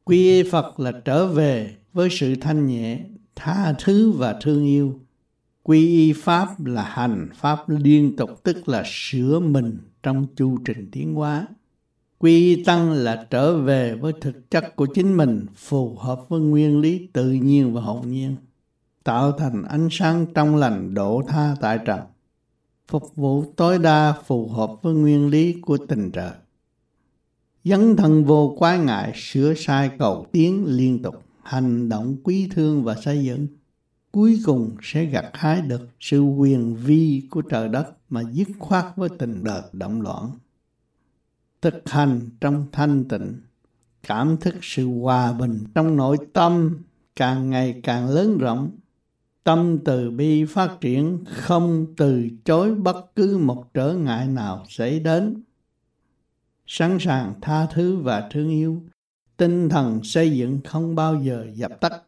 Quy y Phật là trở về với sự thanh nhẹ, tha thứ và thương yêu. Quy y Pháp là hành Pháp liên tục, tức là sửa mình trong chu trình tiến hóa. Quy y Tăng là trở về với thực chất của chính mình, phù hợp với nguyên lý tự nhiên và hồn nhiên, tạo thành ánh sáng trong lành độ tha tại trần, phục vụ tối đa phù hợp với nguyên lý của tình trời. Dấn thân vô quái ngại, sửa sai cầu tiến liên tục, hành động quý thương và xây dựng, cuối cùng sẽ gặt hái được sự huyền vi của trời đất mà dứt khoát với tình đời động loạn. Thực hành trong thanh tịnh, cảm thức sự hòa bình trong nội tâm càng ngày càng lớn rộng, tâm từ bi phát triển, không từ chối bất cứ một trở ngại nào xảy đến, sẵn sàng tha thứ và thương yêu, tinh thần xây dựng không bao giờ dập tắt.